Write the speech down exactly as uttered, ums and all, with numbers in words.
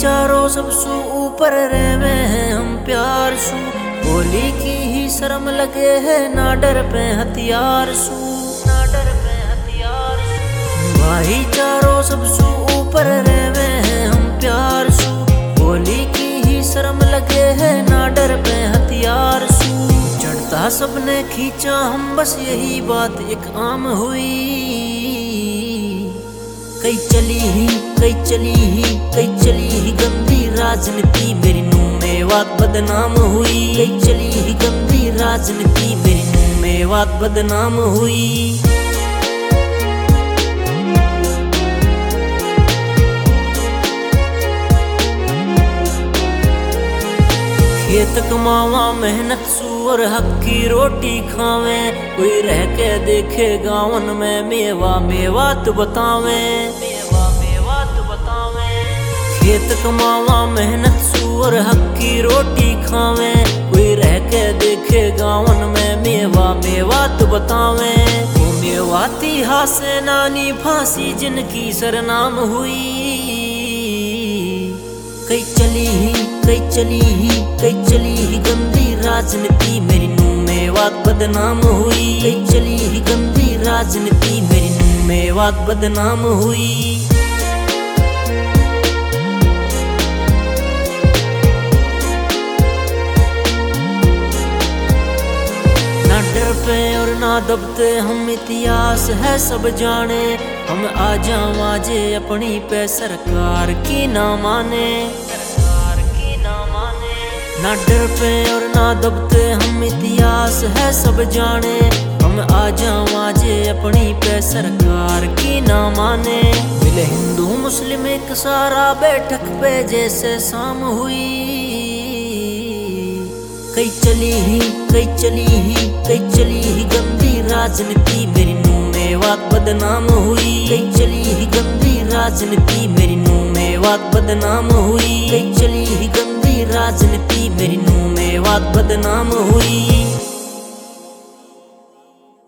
भाईचारो सबसु ऊपर रहवे हैं हम प्यार सु। बोली की ही शर्म लगे है ना डर पे हथियार सु, ना डर पे हथियार सु। भाईचारो सबसु ऊपर रहवे हैं हम प्यार सु। बोली की ही शर्म लगे है ना डर पे हथियार सु। चढ़ता सबने खींचा हम बस यही बात एक आम हुई। कई चली ही कई चली ही कई चली ही गंदी राजनीति मेरी नूं मेवात बदनाम हुई। कई चली ही गंदी राजनीति मेरी नूं मेवात बदनाम हुई। खेत कमावा मेहनत सुअर हक की रोटी खावे। कोई रह के देखे गावन में मेवा मेवात बतावे, मेवा मेवात बतावे। खेत कमावा मेहनत सुअर हक की रोटी खावे। कोई रह के देखे गावन में मेवा मेवात बतावे। वो मेवाती हासे नानी फांसी जिनकी सरनाम हुई। कई चली ही कई चली ही कई चली ही गंदी राजनीति मेरी नूं मेवात बदनाम हुई। कई चली ही गंदी राजनीति मेरी नूं मेवात बदनाम हुई। ना डर पे और ना दबते हम इतिहास है सब जाने। हम आ जावाजे अपनी पे सरकार की ना माने, सरकार की ना माने। ना डर पे और ना दबते हम इतिहास है सब जाने। हम आ जावाजे अपनी पे सरकार की ना माने। मिले हिंदू मुस्लिम एक सारा बैठक पे जैसे शाम हुई। कई चली ही कई चली ही कई चली ही गंदी राजनीति मेरी नूं मेवात बदनाम हुई। कई चली ही गंदी राजनीति मेरी नूं मेवात बदनाम हुई। कई चली ही गंदी राजनीति मेरी नूं मेवात बदनाम हुई।